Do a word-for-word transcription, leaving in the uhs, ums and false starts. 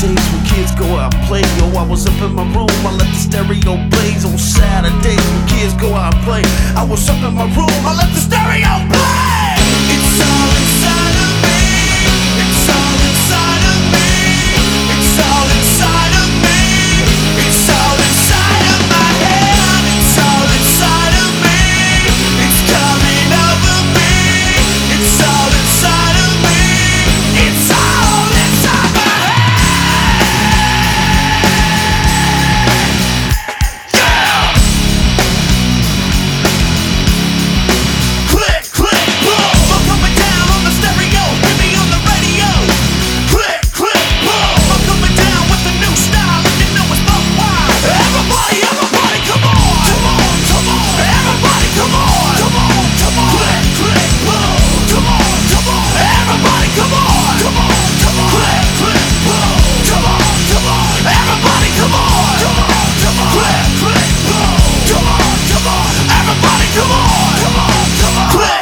days when kids go out and play, yo, I was up in my room, I let the stereo blaze. On Saturdays when kids go out and play, I was up in my room, I let the stereo play. It's all inside of me. It's all inside of me. It's all inside of me. It's all inside of my head. It's all inside of me. It's coming over me. It's all inside of me. It's all inside my Come on, come on, come on, click.